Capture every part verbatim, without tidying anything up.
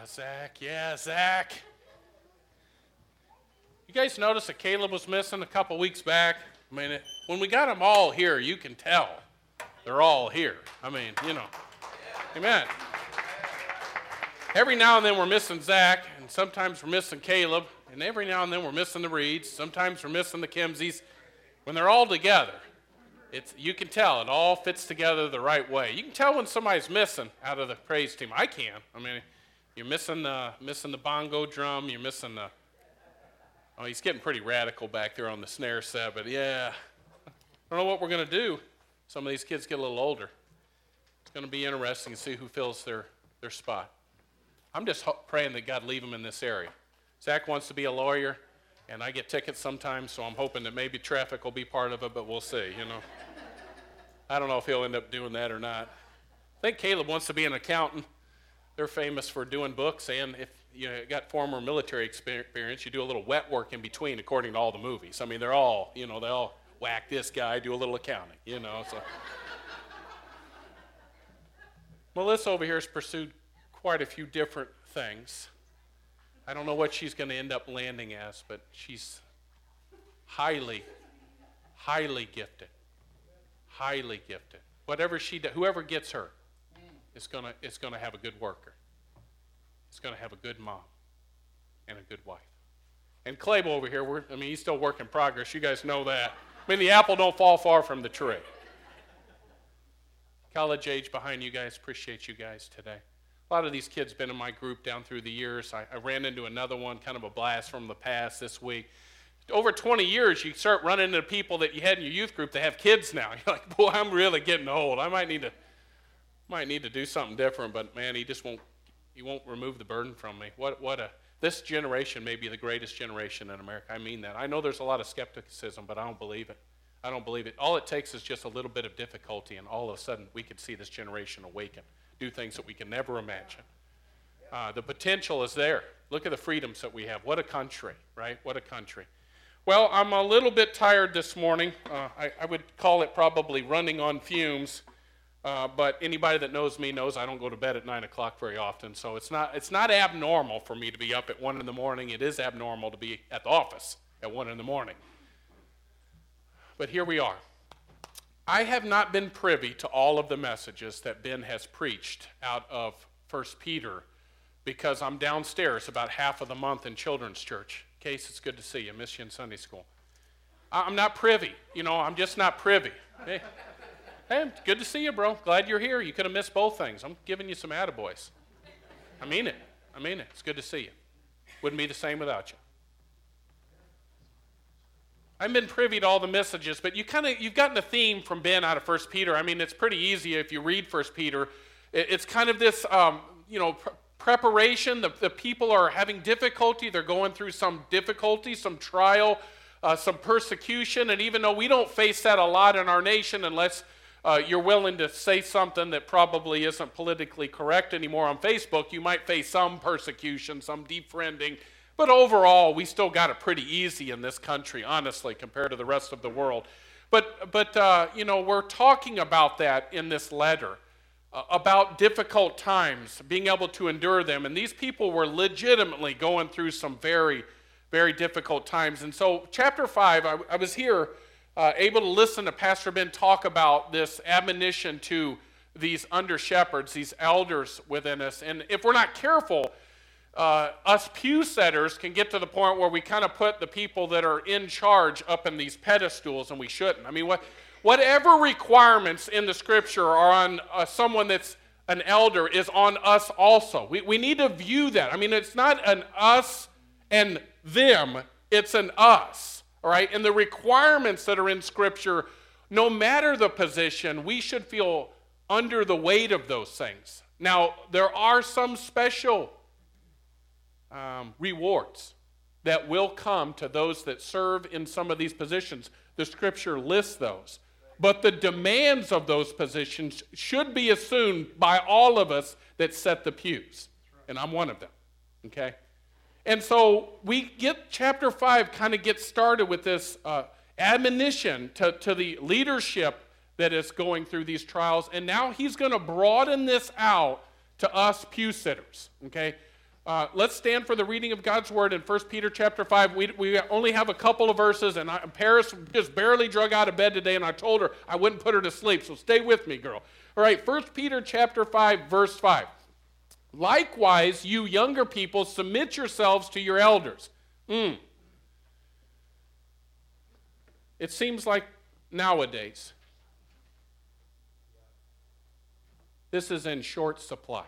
Zach. Yeah, Zach. You guys notice that Caleb was missing a couple weeks back? I mean, it, when we got them all here, you can tell they're all here. I mean, you know. Amen. Every now and then we're missing Zach, and sometimes we're missing Caleb, and every now and then we're missing the Reeds. Sometimes we're missing the Kimseys. When they're all together, it's you can tell it all fits together the right way. You can tell when somebody's missing out of the praise team. I can. I mean, you're missing the missing the bongo drum. You're missing the. Oh, he's getting pretty radical back there on the snare set, but yeah, I don't know what we're gonna do. Some of these kids get a little older. It's gonna be interesting to see who fills their their spot. I'm just ho- praying that God leave him in this area. Zach wants to be a lawyer, and I get tickets sometimes, so I'm hoping that maybe traffic will be part of it, but we'll see, you know. I don't know if he'll end up doing that or not. I think Caleb wants to be an accountant. They're famous for doing books, and if you know, got former military experience, you do a little wet work in between, according to all the movies. I mean, they're all, you know, they all whack this guy, do a little accounting, you know. So Melissa over here has pursued quite a few different things. I don't know what she's going to end up landing as, but she's highly, highly gifted. Highly gifted. Whatever she does, whoever gets her is going to is going to have a good worker. It's going to have a good mom and a good wife. And Clabo over here, we're, I mean, he's still work in progress. You guys know that. I mean, the apple don't fall far from the tree. College age behind you guys, appreciate you guys today. A lot of these kids been in my group down through the years. I, I ran into another one, kind of a blast from the past this week. Over twenty years, you start running into people that you had in your youth group that have kids now. You're like, boy, I'm really getting old. I might need to, might need to do something different. But man, he just won't, he won't remove the burden from me. What, what a, this generation may be the greatest generation in America. I mean that. I know there's a lot of skepticism, but I don't believe it. I don't believe it. All it takes is just a little bit of difficulty, and all of a sudden we could see this generation awaken, do things that we can never imagine. Uh, the potential is there. Look at the freedoms that we have. What a country, right? What a country. Well, I'm a little bit tired this morning. Uh, I, I would call it probably running on fumes, uh, but anybody that knows me knows I don't go to bed at nine o'clock very often, so it's not it's not abnormal for me to be up at one in the morning. It is abnormal to be at the office at one in the morning. But here we are. I have not been privy to all of the messages that Ben has preached out of First Peter because I'm downstairs about half of the month in children's church. Case, it's good to see you. Miss you in Sunday school. I'm not privy. You know, I'm just not privy. Hey, hey, it's good to see you, bro. Glad you're here. You could have missed both things. I'm giving you some attaboys. I mean it. I mean it. It's good to see you. Wouldn't be the same without you. I've been privy to all the messages, but you kind of you've gotten a theme from Ben out of First Peter. I mean, it's pretty easy if you read First Peter. It's kind of this, um, you know, pr- preparation. The, the people are having difficulty. They're going through some difficulty, some trial, uh, some persecution. And even though we don't face that a lot in our nation, unless uh, you're willing to say something that probably isn't politically correct anymore on Facebook, you might face some persecution, some defriending. But overall, we still got it pretty easy in this country, honestly, compared to the rest of the world. But, but uh, you know, we're talking about that in this letter, uh, about difficult times, being able to endure them. And these people were legitimately going through some very, very difficult times. And so chapter five, I, I was here uh, able to listen to Pastor Ben talk about this admonition to these under-shepherds, these elders within us. And if we're not careful, Uh, us pew setters can get to the point where we kind of put the people that are in charge up in these pedestals, and we shouldn't. I mean, what, whatever requirements in the Scripture are on uh, someone that's an elder is on us also. We, we need to view that. I mean, it's not an us and them, it's an us, all right? And the requirements that are in Scripture, no matter the position, we should feel under the weight of those things. Now, there are some special Um, rewards that will come to those that serve in some of these positions. The Scripture lists those. But the demands of those positions should be assumed by all of us that set the pews. And I'm one of them. Okay? And so we get chapter five kind of gets started with this uh, admonition to, to the leadership that is going through these trials. And now he's going to broaden this out to us pew sitters. Okay? Uh, let's stand for the reading of God's word in First Peter chapter five. We, we only have a couple of verses, and I, Paris just barely drug out of bed today, and I told her I wouldn't put her to sleep, so stay with me, girl. All right, First Peter chapter five, verse five. Likewise, you younger people, submit yourselves to your elders. Mm. It seems like nowadays, this is in short supply.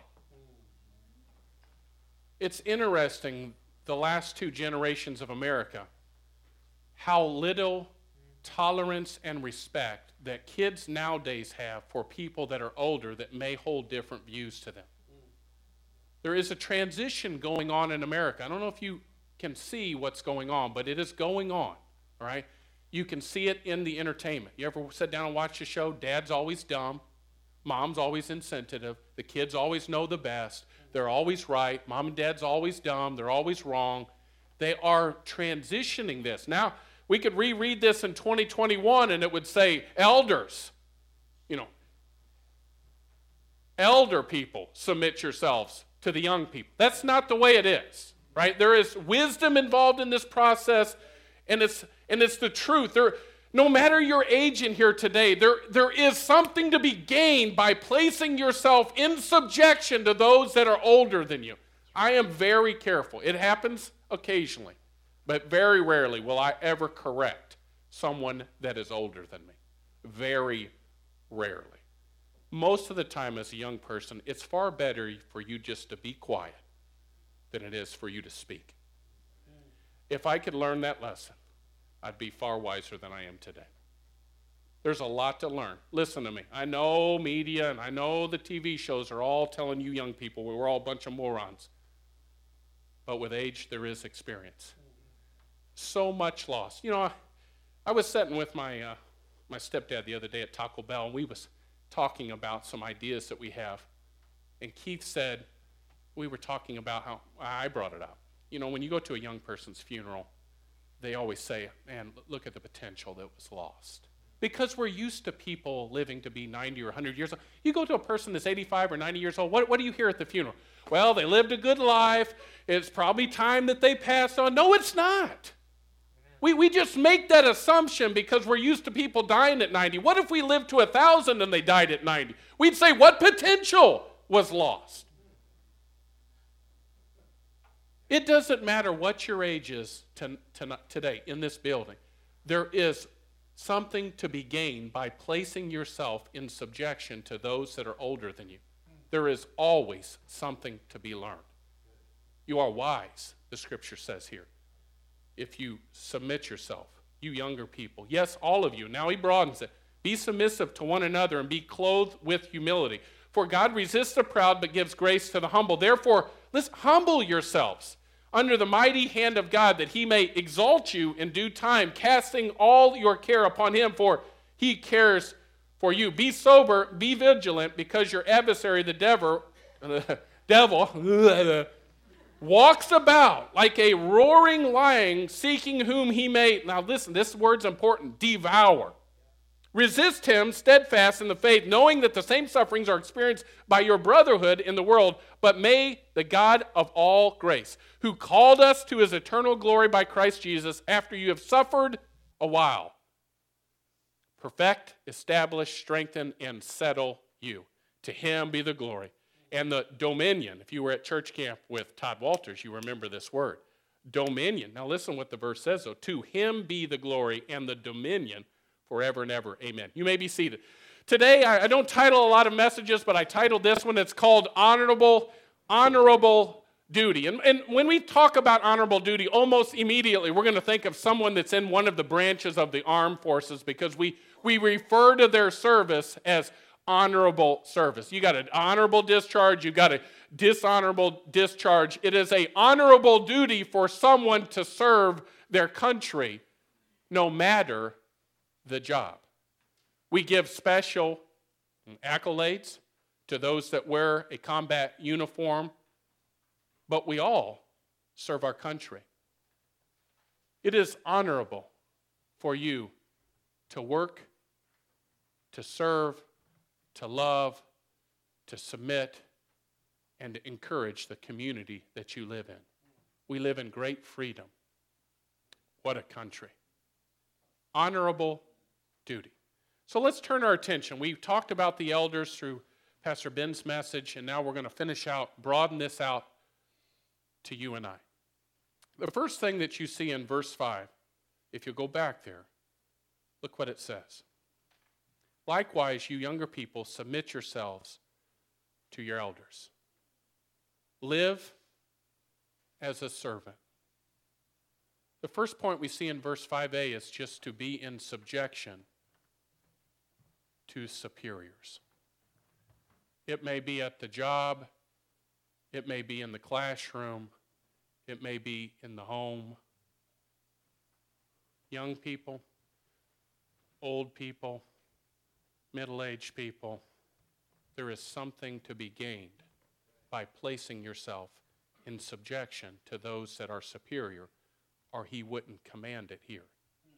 It's interesting, the last two generations of America, how little tolerance and respect that kids nowadays have for people that are older that may hold different views to them. There is a transition going on in America. I don't know if you can see what's going on, but it is going on, all right? You can see it in the entertainment. You ever sit down and watch a show? Dad's always dumb. Mom's always insensitive. The kids always know the best. They're always right. Mom and dad's always dumb. They're always wrong. They are transitioning this. Now, we could reread this in twenty twenty-one and it would say, elders, you know, elder people, submit yourselves to the young people. That's not the way it is, right? There is wisdom involved in this process, and it's and it's the truth. There, no matter your age in here today, there, there is something to be gained by placing yourself in subjection to those that are older than you. I am very careful. It happens occasionally, but very rarely will I ever correct someone that is older than me. Very rarely. Most of the time as a young person, it's far better for you just to be quiet than it is for you to speak. If I could learn that lesson, I'd be far wiser than I am today. There's a lot to learn. Listen to me. I know media and I know the T V shows are all telling you young people we're all a bunch of morons. But with age, there is experience. So much lost. You know, I, I was sitting with my uh, my stepdad the other day at Taco Bell, and we was talking about some ideas that we have. And Keith said, we were talking about how, I brought it up. You know, when you go to a young person's funeral, they always say, man, look at the potential that was lost. Because we're used to people living to be ninety or one hundred years old. You go to a person that's eighty-five or ninety years old, what, what do you hear at the funeral? Well, they lived a good life. It's probably time that they passed on. No, it's not. We, we just make that assumption because we're used to people dying at ninety. What if we lived to one thousand and they died at ninety? We'd say, what potential was lost? It doesn't matter what your age is to, to, today in this building. There is something to be gained by placing yourself in subjection to those that are older than you. There is always something to be learned. You are wise, the scripture says here, if you submit yourself, you younger people. Yes, all of you. Now he broadens it. Be submissive to one another and be clothed with humility. For God resists the proud but gives grace to the humble. Therefore, let's humble yourselves under the mighty hand of God, that he may exalt you in due time, casting all your care upon him, for he cares for you. Be sober, be vigilant, because your adversary, the devil, the devil walks about like a roaring lion, seeking whom he may, now listen, this word's important, devour. Resist him, steadfast in the faith, knowing that the same sufferings are experienced by your brotherhood in the world, but may the God of all grace, who called us to his eternal glory by Christ Jesus, after you have suffered a while, perfect, establish, strengthen, and settle you. To him be the glory and the dominion. If you were at church camp with Todd Walters, you remember this word, dominion. Now listen what the verse says, though. To him be the glory and the dominion forever and ever. Amen. You may be seated. Today, I, I don't title a lot of messages, but I titled this one. It's called Honorable, Honorable Duty. And, and when we talk about honorable duty, almost immediately, we're going to think of someone that's in one of the branches of the armed forces, because we, we refer to their service as honorable service. You got an honorable discharge, you got a dishonorable discharge. It is an honorable duty for someone to serve their country, no matter the job. We give special accolades to those that wear a combat uniform, but we all serve our country. It is honorable for you to work, to serve, to love, to submit, and to encourage the community that you live in. We live in great freedom. What a country. Honorable duty. So let's turn our attention. We've talked about the elders through Pastor Ben's message, and now we're going to finish out, broaden this out to you and I. The first thing that you see in verse five, if you go back there, look what it says. Likewise, you younger people, submit yourselves to your elders. Live as a servant. The first point we see in verse five a is just to be in subjection to superiors. It may be at the job, it may be in the classroom, it may be in the home. Young people, old people, middle-aged people, there is something to be gained by placing yourself in subjection to those that are superior, or he wouldn't command it here.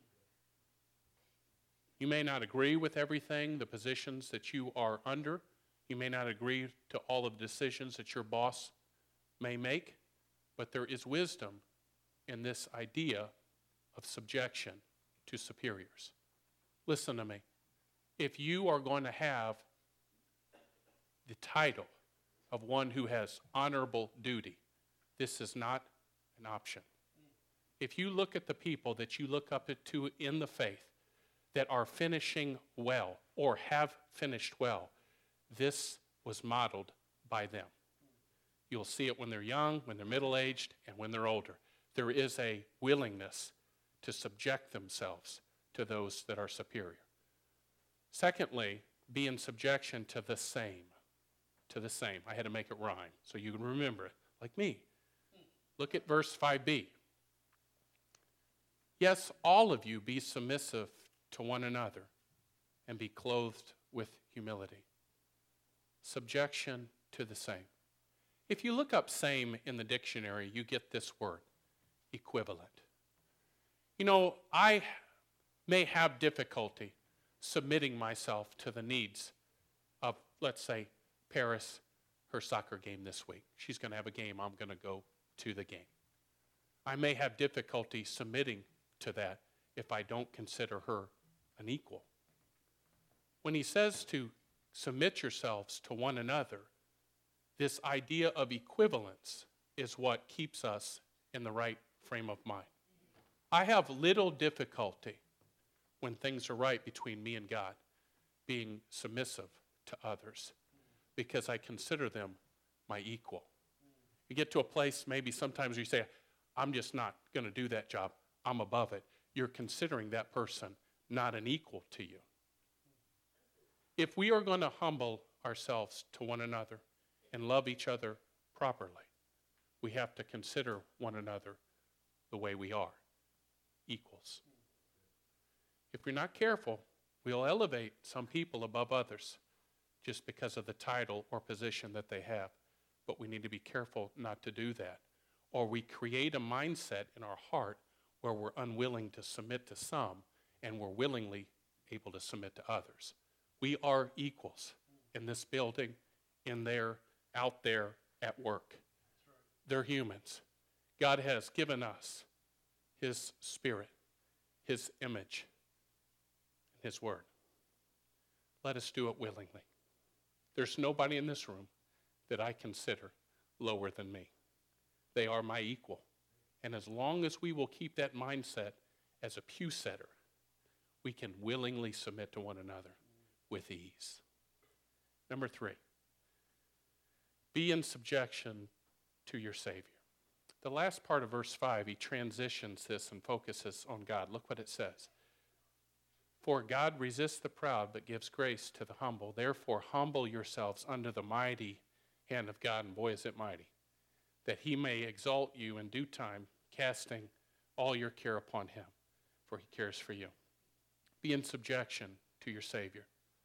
You may not agree with everything, the positions that you are under. You may not agree to all of the decisions that your boss may make, but there is wisdom in this idea of subjection to superiors. Listen to me. If you are going to have the title of one who has honorable duty, this is not an option. If you look at the people that you look up to in the faith that are finishing well or have finished well, this was modeled by them. You'll see it when they're young, when they're middle-aged, and when they're older. There is a willingness to subject themselves to those that are superior. Secondly, be in subjection to the same. To the same. I had to make it rhyme so you can remember it, like me. Look at verse five b. Yes, all of you be submissive to one another and be clothed with humility. Subjection to the same. If you look up same in the dictionary, you get this word, equivalent. You know, I may have difficulty submitting myself to the needs of, let's say, Paris, her soccer game this week. She's going to have a game, I'm going to go to the game. I may have difficulty submitting to that if I don't consider her an equal. When he says to submit yourselves to one another, this idea of equivalence is what keeps us in the right frame of mind. I have little difficulty when things are right between me and God being submissive to others because I consider them my equal. You get to a place maybe sometimes you say, I'm just not going to do that job. I'm above it. You're considering that person not an equal to you. If we are going to humble ourselves to one another and love each other properly, we have to consider one another the way we are, equals. If we're not careful, we'll elevate some people above others just because of the title or position that they have. But we need to be careful not to do that. Or we create a mindset in our heart where we're unwilling to submit to some and we're willingly able to submit to others. We are equals in this building, in there, out there, at work. They're humans. God has given us his spirit, his image, and his word. Let us do it willingly. There's nobody in this room that I consider lower than me. They are my equal. And as long as we will keep that mindset as a pew setter, we can willingly submit to one another with ease. Number three, be in subjection to your Savior. The last part of verse five, he transitions this and focuses on God. Look what it says. For God resists the proud, but gives grace to the humble. Therefore, humble yourselves under the mighty hand of God. And boy, is it mighty. That he may exalt you in due time, casting all your care upon him, for he cares for you. Be in subjection to your Savior.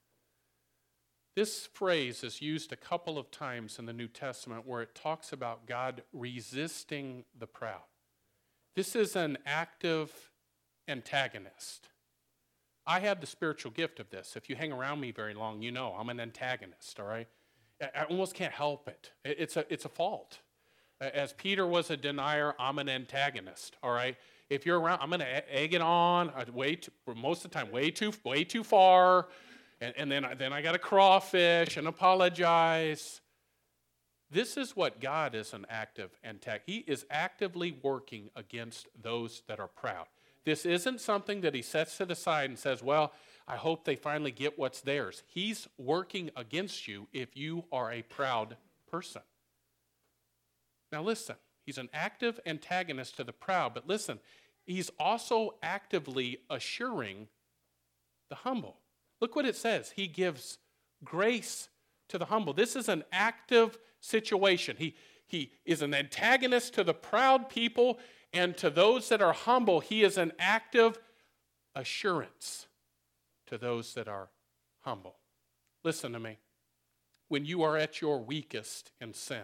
This phrase is used a couple of times in the New Testament where it talks about God resisting the proud. This is an active antagonist. I have the spiritual gift of this. If you hang around me very long, you know I'm an antagonist, all right? I almost can't help it. It's a, it's a fault. As Peter was a denier, I'm an antagonist, all right? If you're around, I'm going to egg it on, way too, most of the time, way too, way too far, and, and then, then I got to crawfish and apologize. This is what God is an active antagonist. He is actively working against those that are proud. This isn't something that he sets to the side and says, well, I hope they finally get what's theirs. He's working against you if you are a proud person. Now listen, he's an active antagonist to the proud, but listen, he's also actively assuring the humble. Look what it says. He gives grace to the humble. This is an active situation. He, he is an antagonist to the proud people, and to those that are humble, he is an active assurance to those that are humble. Listen to me. When you are at your weakest in sin,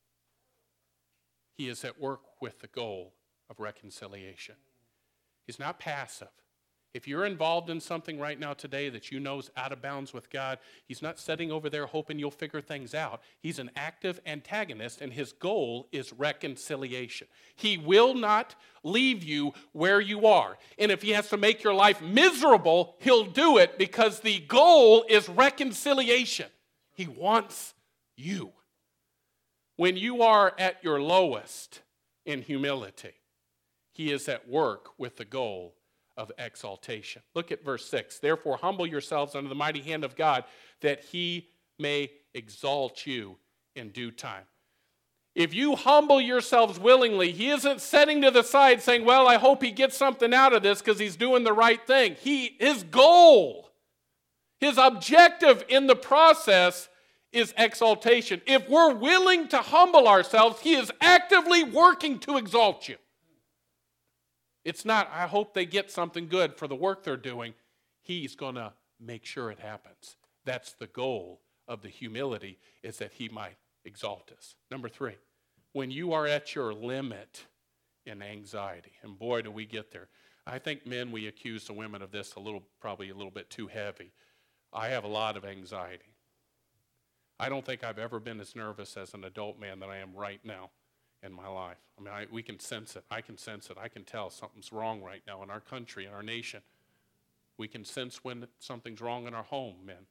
he is at work with the goal of reconciliation. He's not passive. If you're involved in something right now today that you know is out of bounds with God, he's not sitting over there hoping you'll figure things out. He's an active antagonist, and his goal is reconciliation. He will not leave you where you are. And if he has to make your life miserable, he'll do it because the goal is reconciliation. He wants you. When you are at your lowest in humility, he is at work with the goal of exaltation. Look at verse six. Therefore, humble yourselves under the mighty hand of God, that he may exalt you in due time. If you humble yourselves willingly, he isn't setting to the side saying, well, I hope he gets something out of this because he's doing the right thing. He, his goal, his objective in the process is exaltation. If we're willing to humble ourselves, he is actively working to exalt you. It's not, I hope they get something good for the work they're doing. He's going to make sure it happens. That's the goal of the humility, is that he might exalt us. Number three, when you are at your limit in anxiety, and boy, do we get there. I think men, we accuse the women of this a little, probably a little bit too heavy. I have a lot of anxiety. I don't think I've ever been as nervous as an adult man than I am right now in my life. I mean, I, we can sense it. I can sense it. I can tell something's wrong right now in our country, in our nation. We can sense when something's wrong in our home, men.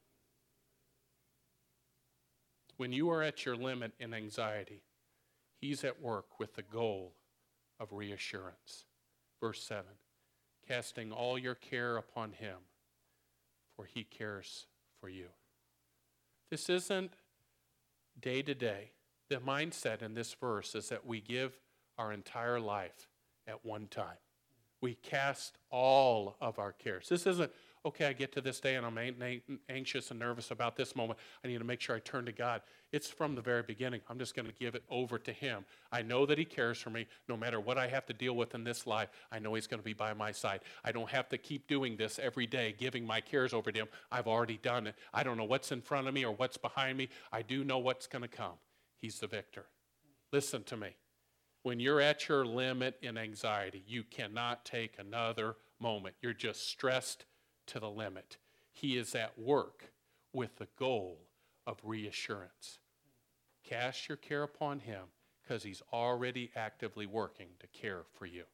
When you are at your limit in anxiety, he's at work with the goal of reassurance. Verse seven, casting all your care upon him, for he cares for you. This isn't day to day. The mindset in this verse is that we give our entire life at one time. We cast all of our cares. This isn't, okay, I get to this day and I'm anxious and nervous about this moment. I need to make sure I turn to God. It's from the very beginning. I'm just going to give it over to him. I know that he cares for me. No matter what I have to deal with in this life, I know he's going to be by my side. I don't have to keep doing this every day, giving my cares over to him. I've already done it. I don't know what's in front of me or what's behind me. I do know what's going to come. He's the victor. Listen to me. When you're at your limit in anxiety, you cannot take another moment. You're just stressed to the limit. He is at work with the goal of reassurance. Cast your care upon him because he's already actively working to care for you.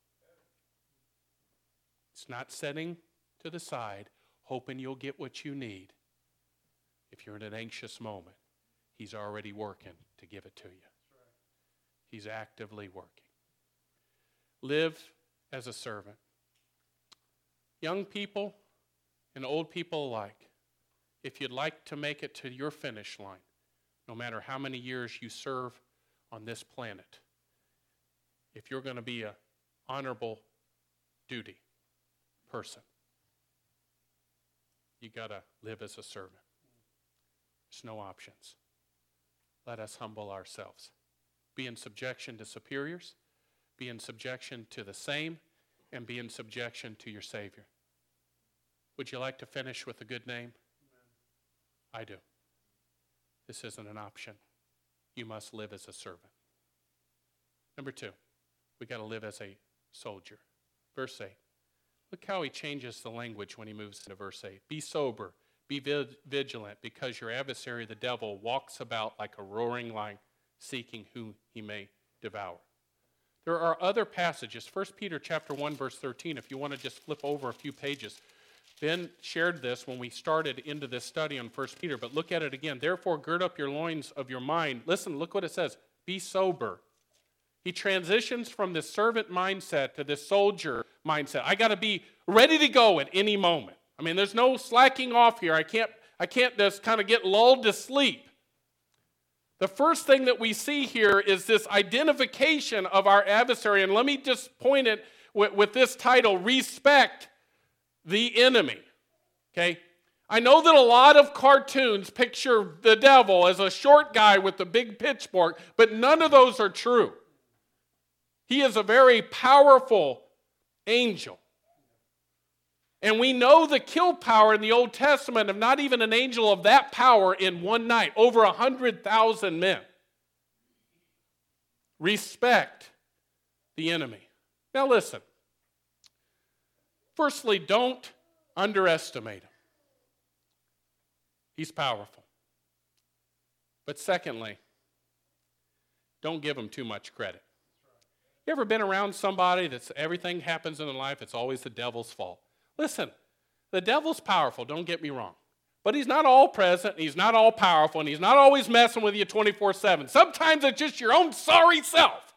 It's not setting to the side, hoping you'll get what you need. If you're in an anxious moment, he's already working to give it to you. He's actively working. Live as a servant. Young people and old people alike, if you'd like to make it to your finish line, no matter how many years you serve on this planet, if you're going to be an honorable duty person, you got to live as a servant. There's no options. Let us humble ourselves. Be in subjection to superiors, be in subjection to the same, and be in subjection to your Savior. Would you like to finish with a good name? Amen. I do. This isn't an option. You must live as a servant. Number two, we got to live as a soldier. Verse eight. Look how he changes the language when he moves into verse eight. Be sober, be Be vigilant, because your adversary, the devil, walks about like a roaring lion, seeking whom he may devour. There are other passages. First Peter chapter one, verse thirteen, if you want to just flip over a few pages. Ben shared this when we started into this study on First Peter, but look at it again. Therefore, gird up your loins of your mind. Listen, look what it says. Be sober. He transitions from this servant mindset to this soldier mindset. I got to be ready to go at any moment. I mean, there's no slacking off here. I can't, I can't just kind of get lulled to sleep. The first thing that we see here is this identification of our adversary. And let me just point it with, with this title, Respect the Enemy. Okay? I know that a lot of cartoons picture the devil as a short guy with a big pitchfork, but none of those are true. He is a very powerful angel. And we know the kill power in the Old Testament of not even an angel of that power in one night, over one hundred thousand men. Respect the enemy. Now listen. Firstly, don't underestimate him. He's powerful. But secondly, don't give him too much credit. You ever been around somebody that's everything happens in their life, it's always the devil's fault? Listen, the devil's powerful, don't get me wrong. But he's not all present, and he's not all powerful, and he's not always messing with you twenty-four seven. Sometimes it's just your own sorry self.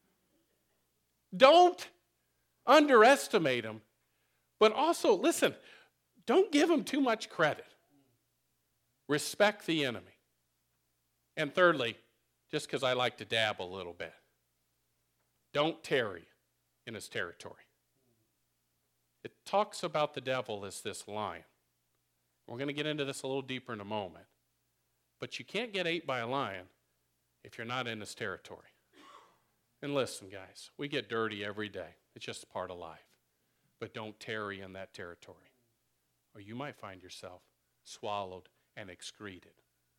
Don't underestimate him. But also, listen, don't give him too much credit. Respect the enemy. And thirdly, just because I like to dab a little bit, don't tarry in his territory. It talks about the devil as this lion. We're going to get into this a little deeper in a moment. But you can't get ate by a lion if you're not in his territory. And listen, guys, we get dirty every day. It's just part of life. But don't tarry in that territory, or you might find yourself swallowed and excreted.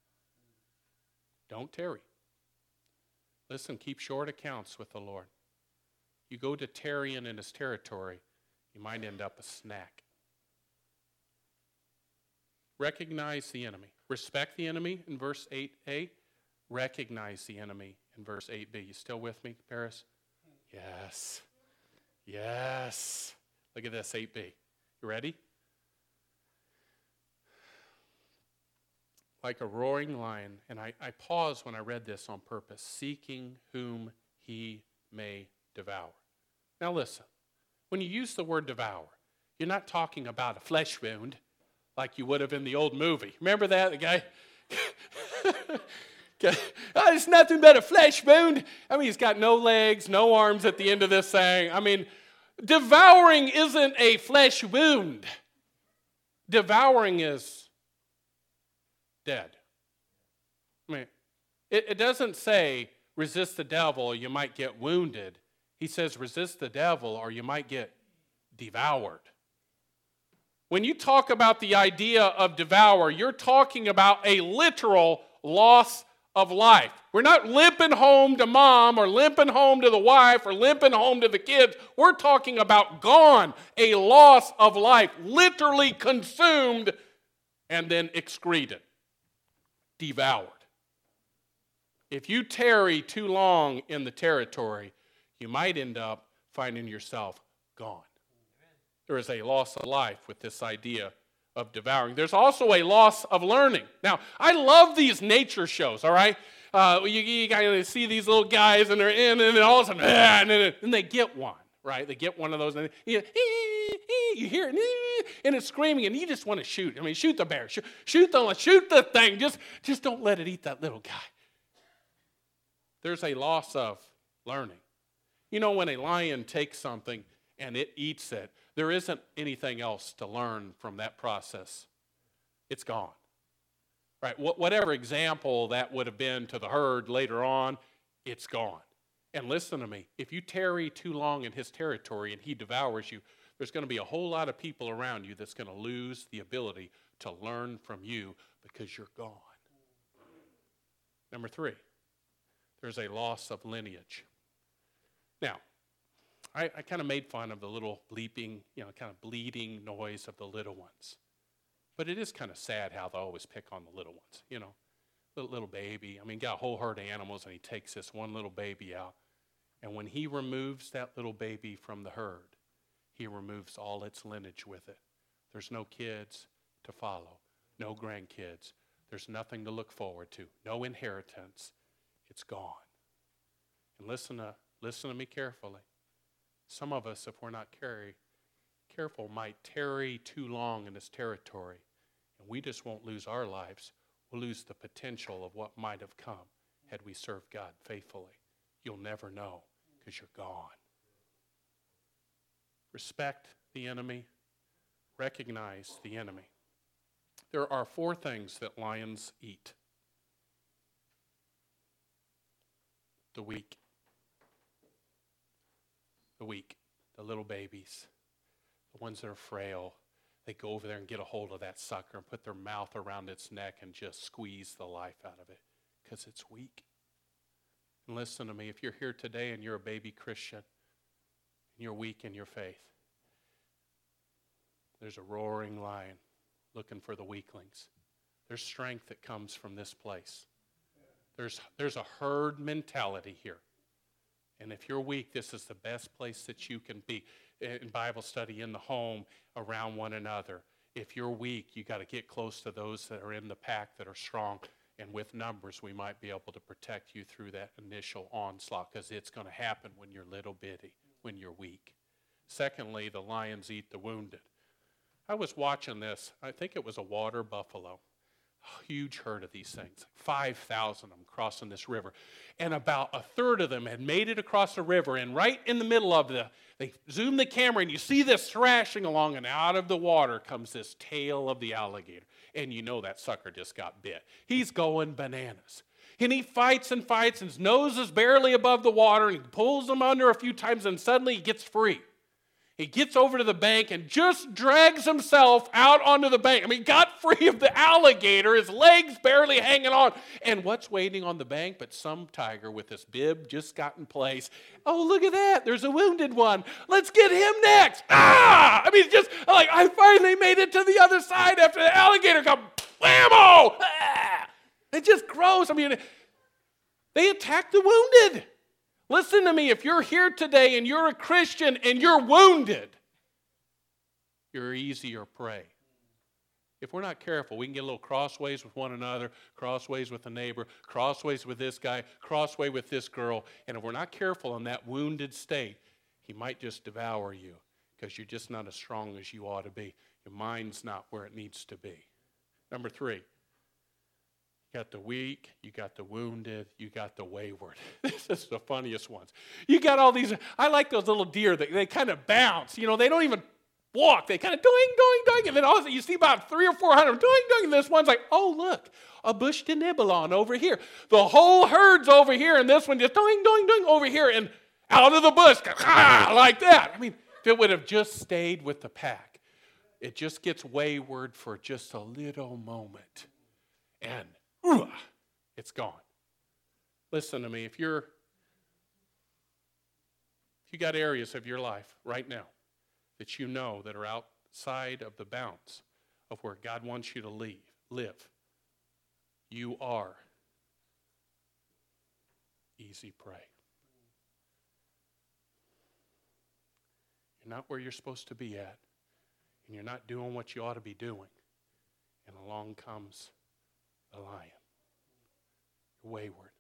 Don't tarry. Listen, keep short accounts with the Lord. You go to tarrying in his territory, you might end up a snack. Recognize the enemy. Respect the enemy in verse eight a. Recognize the enemy in verse eight b. You still with me, Paris? Yes. Yes. Look at this, eight b. You ready? Like a roaring lion, and I, I paused when I read this on purpose, seeking whom he may devour. Now listen, when you use the word devour, you're not talking about a flesh wound like you would have in the old movie. Remember that, the guy? Oh, it's nothing but a flesh wound. I mean, he's got no legs, no arms at the end of this thing. I mean, devouring isn't a flesh wound. Devouring is dead. I mean, it, it doesn't say resist the devil or you might get wounded. He says resist the devil or you might get devoured. When you talk about the idea of devour, you're talking about a literal loss of life. We're not limping home to mom or limping home to the wife or limping home to the kids. We're talking about gone, a loss of life, literally consumed and then excreted, devoured. If you tarry too long in the territory, you might end up finding yourself gone. There is a loss of life with this idea of devouring. There's also a loss of learning. Now, I love these nature shows, all right? Uh, you, you kind of see these little guys, and they're in, and then all of a sudden, ah, and then and they get one, right? They get one of those, and you, you hear it, and it's screaming, and you just want to shoot. I mean, shoot the bear, shoot, shoot the shoot the thing. Just, just don't let it eat that little guy. There's a loss of learning. You know, when a lion takes something and it eats it, there isn't anything else to learn from that process. It's gone. Right? Wh- whatever example that would have been to the herd later on, it's gone. And listen to me, if you tarry too long in his territory and he devours you, there's going to be a whole lot of people around you that's going to lose the ability to learn from you because you're gone. Number three, there's a loss of lineage. Now, I, I kind of made fun of the little bleeping, you know, kind of bleeding noise of the little ones. But it is kind of sad how they always pick on the little ones, you know. Little, little baby. I mean, got a whole herd of animals, and he takes this one little baby out. And when he removes that little baby from the herd, he removes all its lineage with it. There's no kids to follow, no grandkids. There's nothing to look forward to, no inheritance. It's gone. And listen to, listen to me carefully. Some of us, if we're not carry, careful, might tarry too long in this territory, and we just won't lose our lives. We'll lose the potential of what might have come had we served God faithfully. You'll never know because you're gone. Respect the enemy. Recognize the enemy. There are four things that lions eat. The weak. The weak. The little babies. The ones that are frail. They go over there and get a hold of that sucker and put their mouth around its neck and just squeeze the life out of it because it's weak. And listen to me, if you're here today and you're a baby Christian, and you're weak in your faith, there's a roaring lion looking for the weaklings. There's strength that comes from this place. There's, there's a herd mentality here. And if you're weak, this is the best place that you can be. In Bible study, in the home, around one another. If you're weak, you got to get close to those that are in the pack that are strong. And with numbers, we might be able to protect you through that initial onslaught, because it's going to happen when you're little bitty, when you're weak. Secondly, the lions eat the wounded. I was watching this. I think it was a water buffalo. A huge herd of these things. five thousand of them crossing this river. And about a third of them had made it across the river. And right in the middle of the, they zoom the camera and you see this thrashing along, and out of the water comes this tail of the alligator. And you know that sucker just got bit. He's going bananas. And he fights and fights, and his nose is barely above the water, and he pulls him under a few times, and suddenly he gets free. He gets over to the bank and just drags himself out onto the bank. I mean, got free of the alligator, his legs barely hanging on. And what's waiting on the bank but some tiger with his bib just got in place. Oh, look at that. There's a wounded one. Let's get him next. Ah! I mean, just like, I finally made it to the other side after the alligator come, whammo! Ah! It just grows. I mean, they attack the wounded. Listen to me, if you're here today and you're a Christian and you're wounded, you're easier prey. If we're not careful, we can get a little crossways with one another, crossways with a neighbor, crossways with this guy, crossway with this girl, and if we're not careful in that wounded state, he might just devour you because you're just not as strong as you ought to be. Your mind's not where it needs to be. Number three. You got the weak, you got the wounded, you got the wayward. This is the funniest ones. You got all these, I like those little deer that they kind of bounce. You know, they don't even walk. They kind of doing, doing, doing. And then all of a sudden you see about three or four hundred doing, doing. And this one's like, oh, look, a bush to nibble on over here. The whole herd's over here, and this one just doing, doing, doing over here. And out of the bush, ah, like that. I mean, if it would have just stayed with the pack, it just gets wayward for just a little moment. And it's gone. Listen to me. If you're, if you got areas of your life right now that you know that are outside of the bounds of where God wants you to leave, live, you are easy prey. You're not where you're supposed to be at, and you're not doing what you ought to be doing, and along comes the lion. You're wayward.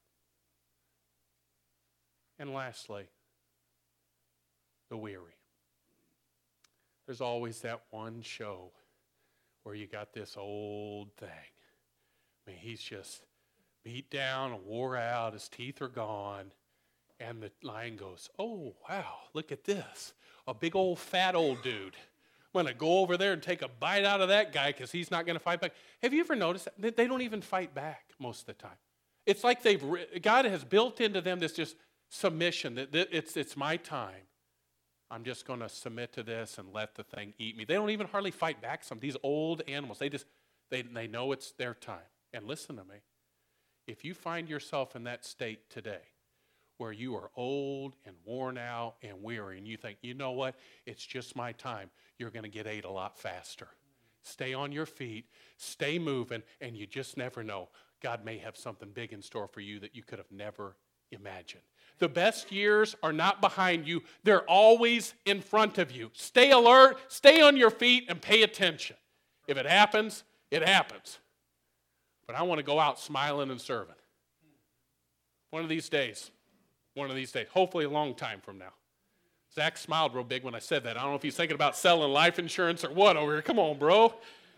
And lastly, the weary. There's always that one show where you got this old thing. I mean, he's just beat down and wore out. His teeth are gone. And the lion goes, oh, wow, look at this. A big old fat old dude. I'm going to go over there and take a bite out of that guy because he's not going to fight back. Have you ever noticed that? They don't even fight back most of the time. It's like they've God has built into them this just submission. That it's, it's my time. I'm just going to submit to this and let the thing eat me. They don't even hardly fight back some. These old animals, they just, they, they know it's their time. And listen to me. If you find yourself in that state today, where you are old and worn out and weary, and you think, you know what, it's just my time, you're going to get ate a lot faster. stay on your feet, stay moving, and you just never know. God may have something big in store for you that you could have never imagined. The best years are not behind you. They're always in front of you. Stay alert, stay on your feet, and pay attention. If it happens, it happens. But I want to go out smiling and serving. One of these days, one of these days, hopefully a long time from now. Zach smiled real big when I said that. I don't know if he's thinking about selling life insurance or what over here. Come on, bro.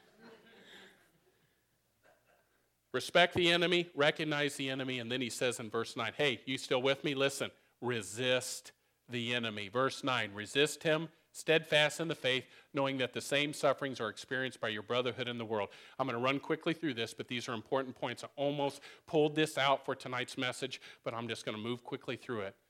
Respect the enemy, recognize the enemy, and then he says in verse nine, hey, you still with me? Listen, resist the enemy. Verse nine, resist him, steadfast in the faith, knowing that the same sufferings are experienced by your brotherhood in the world. I'm going to run quickly through this, but these are important points. I almost pulled this out for tonight's message, but I'm just going to move quickly through it.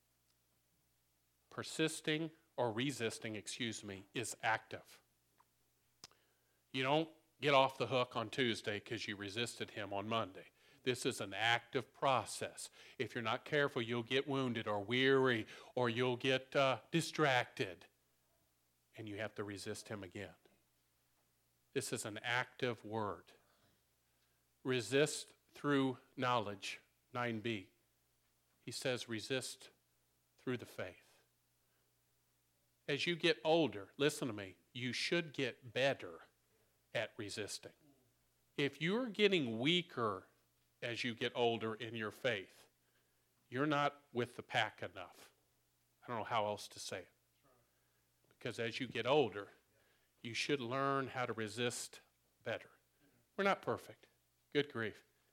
Persisting or resisting, excuse me, is active. You don't get off the hook on Tuesday because you resisted him on Monday. This is an active process. If you're not careful, you'll get wounded or weary or you'll get uh, distracted, and you have to resist him again. This is an active word. Resist through knowledge, nine b. He says resist through the faith. As you get older, listen to me, you should get better at resisting. If you're getting weaker as you get older in your faith, you're not with the pack enough. I don't know how else to say it. Because as you get older, you should learn how to resist better. We're not perfect. Good grief.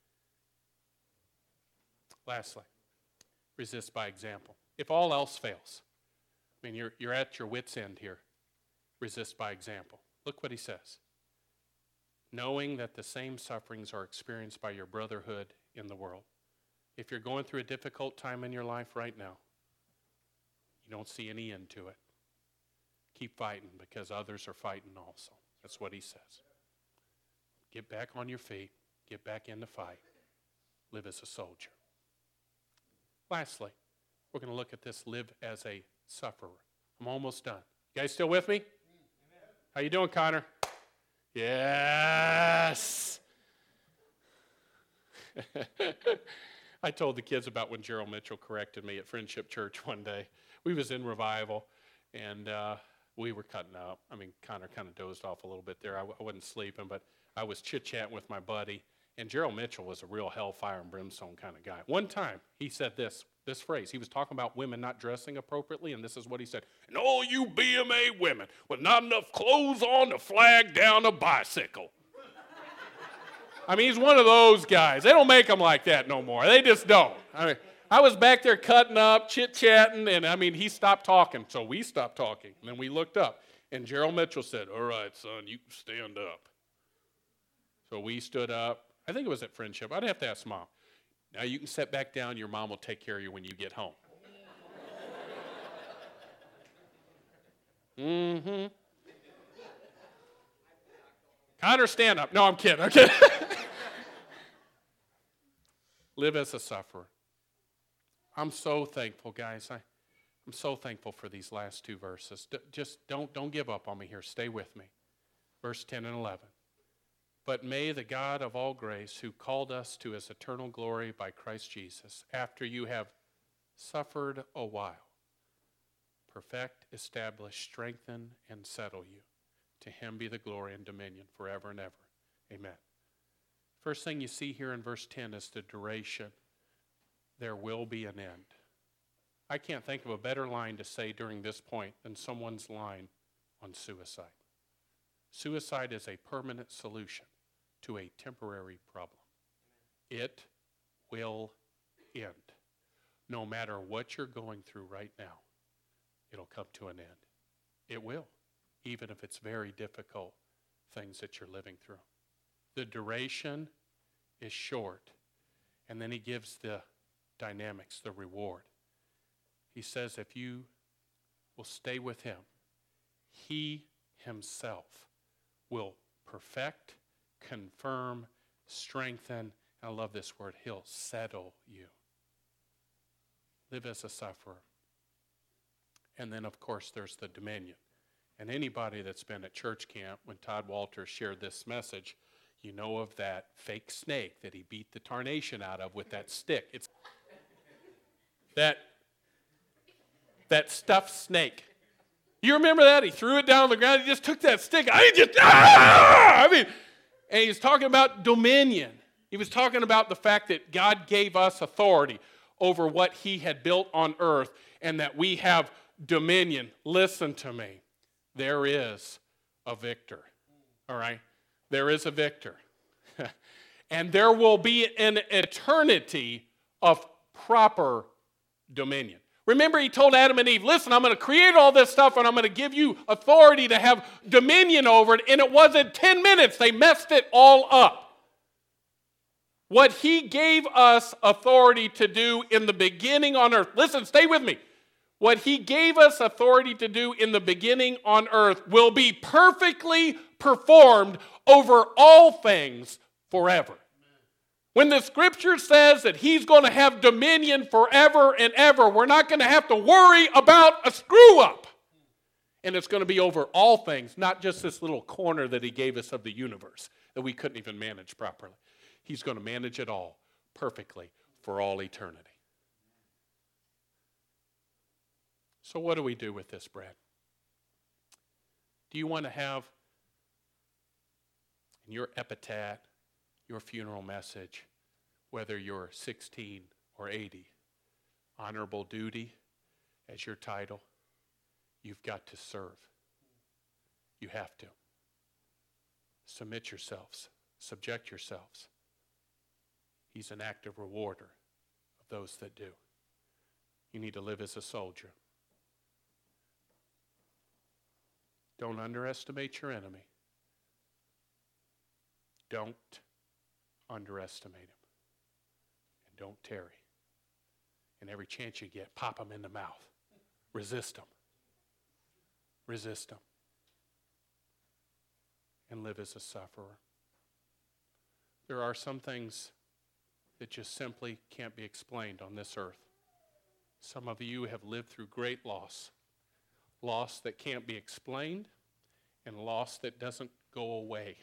Lastly, resist by example. If all else fails, I mean, you're, you're at your wit's end here. Resist by example. Look what he says. Knowing that the same sufferings are experienced by your brotherhood in the world. If you're going through a difficult time in your life right now, you don't see any end to it. Keep fighting because others are fighting also. That's what he says. Get back on your feet. Get back in the fight. Live as a soldier. Lastly, we're going to look at this, live as a sufferer. I'm almost done. You guys still with me? How you doing, Connor? Yes. I told the kids about when Gerald Mitchell corrected me at Friendship Church one day. We was in revival, and uh, we were cutting up. I mean, Connor kind of dozed off a little bit there. I, w- I wasn't sleeping, but I was chit-chatting with my buddy, and Gerald Mitchell was a real hellfire and brimstone kind of guy. One time, he said this, this phrase. He was talking about women not dressing appropriately, and this is what he said. And all you B M A women with not enough clothes on to flag down a bicycle. I mean, he's one of those guys. They don't make them like that no more. They just don't. I mean, I was back there cutting up, chit-chatting, and I mean, he stopped talking, so we stopped talking. And then we looked up, and Gerald Mitchell said, all right, son, you can stand up. So we stood up. I think it was at Friendship. I'd have to ask Mom. Now you can sit back down. Your mom will take care of you when you get home. Mm-hmm. Connor, stand up. No, I'm kidding. I'm kidding. Live as a sufferer. I'm so thankful, guys. I, I'm so thankful for these last two verses. D- just don't, don't give up on me here. Stay with me. Verse ten and eleven. But may the God of all grace, who called us to his eternal glory by Christ Jesus, after you have suffered a while, perfect, establish, strengthen, and settle you. To him be the glory and dominion forever and ever. Amen. First thing you see here in verse ten is the duration. There will be an end. I can't think of a better line to say during this point than someone's line on suicide. Suicide is a permanent solution to a temporary problem. It will end. No matter what you're going through right now, it'll come to an end. It will, even if it's very difficult things that you're living through. The duration is short, and then he gives the dynamics, the reward. He says if you will stay with him, he himself will perfect, confirm, strengthen, and I love this word, he'll settle you. Live as a sufferer. And then, of course, there's the dominion. And anybody that's been at church camp when Todd Walters shared this message, you know of that fake snake that he beat the tarnation out of with that stick. It's that, that stuffed snake. You remember that? He threw it down on the ground. He just took that stick. I just, ah! I mean, and he was talking about dominion. He was talking about the fact that God gave us authority over what he had built on earth and that we have dominion. Listen to me. There is a victor. All right? There is a victor. And there will be an eternity of proper dominion. Remember, he told Adam and Eve, listen, I'm going to create all this stuff and I'm going to give you authority to have dominion over it. And it wasn't ten minutes. They messed it all up. What he gave us authority to do in the beginning on earth. Listen, stay with me. What he gave us authority to do in the beginning on earth will be perfectly performed over all things forever. When the scripture says that he's going to have dominion forever and ever, we're not going to have to worry about a screw up. And it's going to be over all things, not just this little corner that he gave us of the universe that we couldn't even manage properly. He's going to manage it all perfectly for all eternity. So what do we do with this, Brad? Do you want to have in your epitaph, your funeral message, whether you're sixteen or eighty, honorable duty as your title? You've got to serve. You have to. Submit yourselves. Subject yourselves. He's an active rewarder of those that do. You need to live as a soldier. Don't underestimate your enemy. Don't underestimate him. And don't tarry. And every chance you get, pop him in the mouth. Resist him. Resist him. And live as a sufferer. There are some things that just simply can't be explained on this earth. Some of you have lived through great loss. Loss that can't be explained and loss that doesn't go away.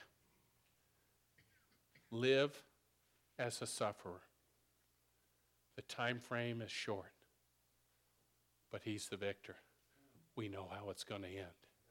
Live as a sufferer. The time frame is short, but he's the victor. We know how it's going to end.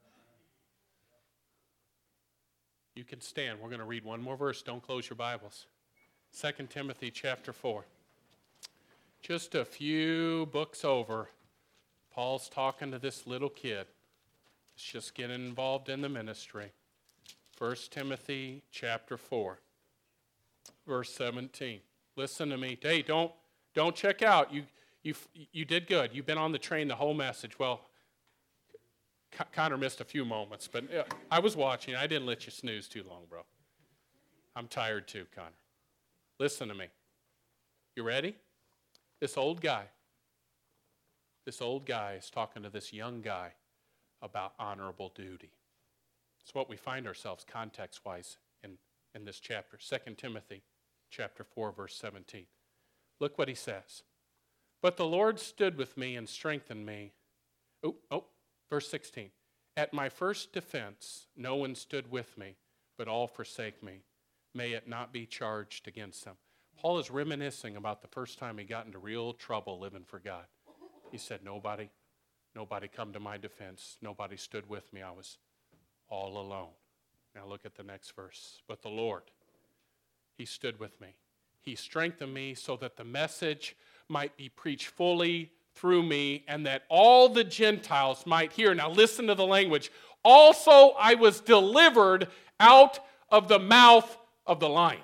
You can stand. We're going to read one more verse. Don't close your Bibles. Second Timothy chapter four. Just a few books over, Paul's talking to this little kid. He's just getting involved in the ministry. First Timothy chapter four, verse seventeen. Listen to me. Hey, don't don't check out. You you you did good. You've been on the train the whole message. Well, C- Connor missed a few moments, but uh, I was watching. I didn't let you snooze too long, bro. I'm tired too, Connor. Listen to me. You ready? This old guy, this old guy is talking to this young guy about honorable duty. It's what we find ourselves context-wise in, in this chapter. Second Timothy chapter four, verse seventeen. Look what he says. But the Lord stood with me and strengthened me. Oh, oh, verse sixteen. At my first defense, no one stood with me, but all forsake me. May it not be charged against them. Paul is reminiscing about the first time he got into real trouble living for God. He said, nobody, nobody come to my defense. Nobody stood with me. I was all alone. Now look at the next verse. But the Lord, he stood with me. He strengthened me so that the message might be preached fully through me and that all the Gentiles might hear. Now listen to the language. Also I was delivered out of the mouth of the lion.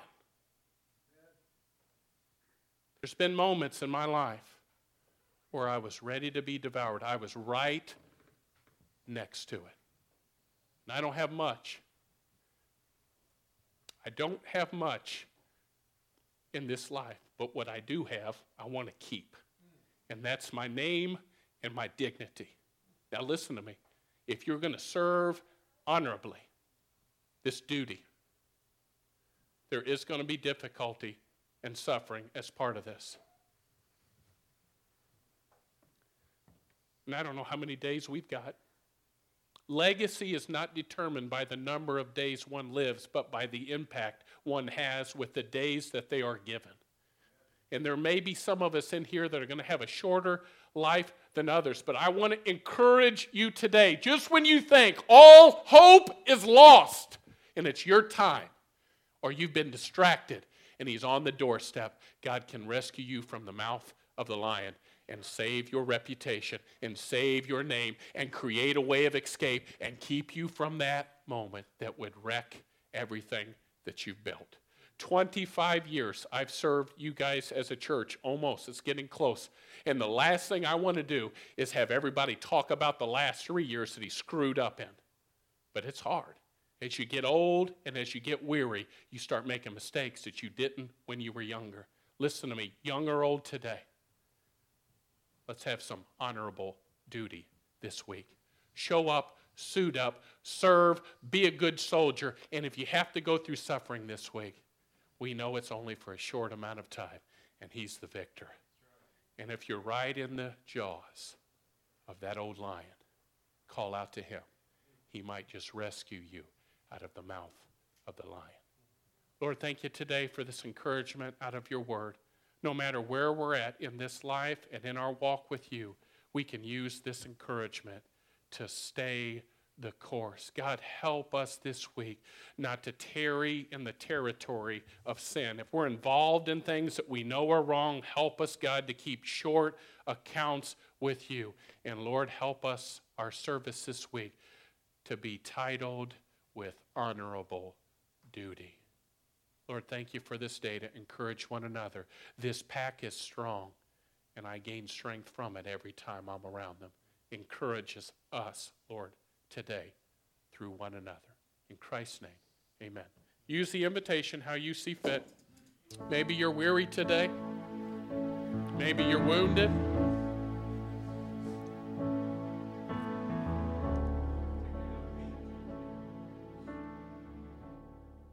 There's been moments in my life where I was ready to be devoured. I was right next to it. And I don't have much. I don't have much in this life, but what I do have, I want to keep. And that's my name and my dignity. Now listen to me. If you're going to serve honorably this duty, there is going to be difficulty and suffering as part of this. And I don't know how many days we've got. Legacy is not determined by the number of days one lives, but by the impact one has with the days that they are given. And there may be some of us in here that are going to have a shorter life than others, but I want to encourage you today, just when you think all hope is lost and it's your time, or you've been distracted and he's on the doorstep, God can rescue you from the mouth of the lion and save your reputation and save your name and create a way of escape and keep you from that moment that would wreck everything that you've built. twenty-five years I've served you guys as a church, almost. It's getting close. And the last thing I want to do is have everybody talk about the last three years that he screwed up in. But it's hard. As you get old and as you get weary, you start making mistakes that you didn't when you were younger. Listen to me, young or old today. Let's have some honorable duty this week. Show up, suit up, serve, be a good soldier. And if you have to go through suffering this week, we know it's only for a short amount of time, and he's the victor. And if you're right in the jaws of that old lion, call out to him. He might just rescue you out of the mouth of the lion. Lord, thank you today for this encouragement out of your word. No matter where we're at in this life and in our walk with you, we can use this encouragement to stay the course. God, help us this week not to tarry in the territory of sin. If we're involved in things that we know are wrong, help us, God, to keep short accounts with you. And Lord, help us, our service this week, to be titled with honorable duty. Lord, thank you for this day to encourage one another. This pack is strong, and I gain strength from it every time I'm around them. Encourages us, Lord, today through one another. In Christ's name, amen. Use the invitation how you see fit. Maybe you're weary today. Maybe you're wounded.